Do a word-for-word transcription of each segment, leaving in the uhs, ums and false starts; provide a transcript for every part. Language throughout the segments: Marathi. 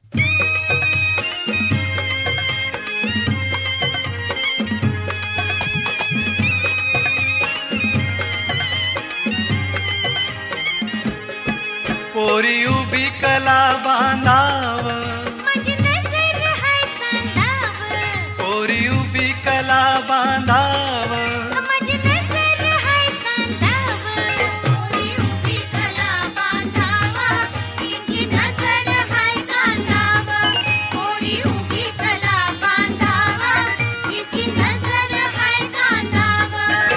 पोरी उभी कला बांधाव, माझी नजर हाय चांदावर. पोरी उभी कला बांधाव, माझी नजर हाय चांदावर. पोरी उभी कला बांधावा, हिची नजर हाय चांदावर. पोरी उभी कला बांधावा, हिची नजर हाय चांदावर.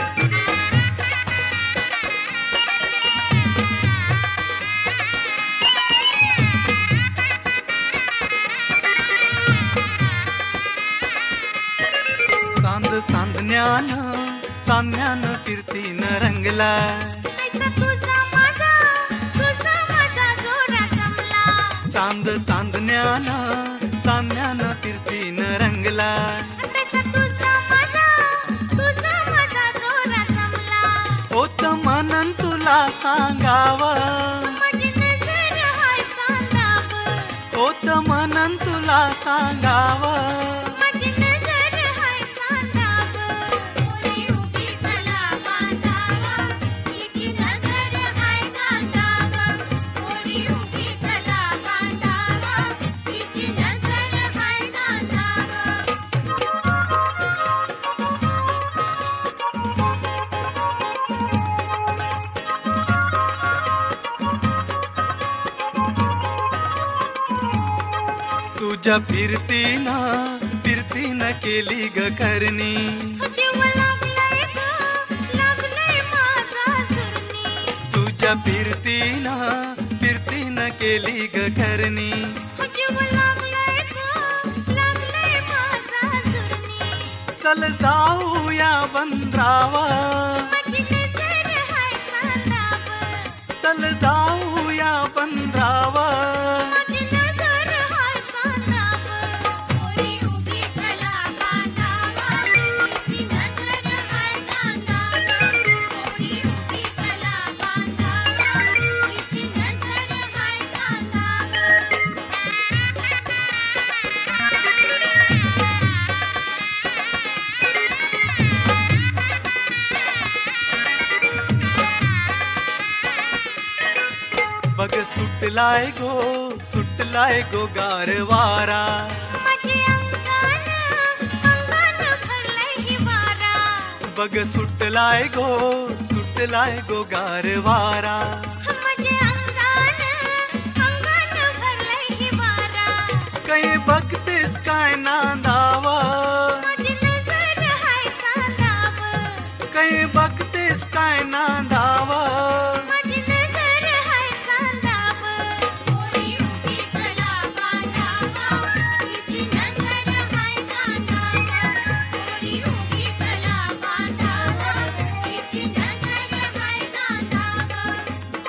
चांद चांदण्यानं चांदण्यानं कीर्तीनं रंगलाय. कैसा तुझा माझा, तुझा माझा जोरा जमला. चांद चांदण्यानं चांदण्यानं कीर्तीनं रंगलाय. कैसा तुझा माझा, तुझा माझा जोरा जमला. होत म्हणून तुला सांगावं, माझी नजर हाय चांदावर. होत म्हणून तुला सांगावं. माझी नजर हाय चांदावर. पोरी उभी कला बांधावा, हिची नजर हाय चांदावर. पोरी उभी कला बांधावा, हिची नजर हाय चांदावर. तुझ्या फिरतीनं फिरतीनं केली ग करणी. जीव लागलाय ग, लागलाय माझा सुरणी. तुझ्या फिरतीनं फिरतीनं केली ग करणी. जीव लागलाय ग, लागलाय माझा सुरणी. चल जाऊया बंधावर, माझी नजर हाय चांदावर. चल जाऊया बंधावर. माझी नजर हाय चांदावर. पोरी उभी कला बांधावा, हिची नजर हाय चांदावर. पोरी उभी कला बांधावा, हिची नजर हाय चांदावर. बघ सुटलाय गो सुटलाय गो गारवारा. माझे अंगान, अंगान भरलंय हिवारा. बघ सुटलाय गो सुटलाय गो गारवारा. माझे अंगान, अंगान भरलंय हिवारा. काही बघतेस काय नांदावा, माझी नजर हाय चांदावर. काही बघतेस काय नांदावा. माझी नजर हाय चांदावर. पोरी उभी कला बांधावा, हिची नजर हाय चांदावर. पोरी उभी कला बांधावा, हिची नजर हाय चांदावर.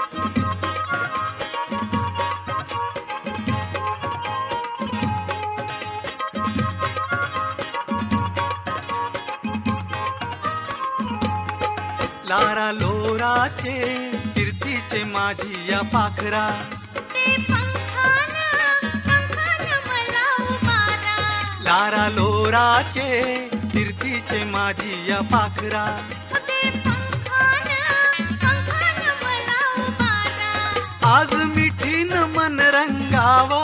लारा लोराचे कीर्तीचे माझी या पाखरा. ते पंखान, पंखान मला उभारा. लारा लोराचे कीर्तीचे माझी या पाखरा. ते पंखान, पंखान मला उभारा. आज मिठीन मन रंगावा,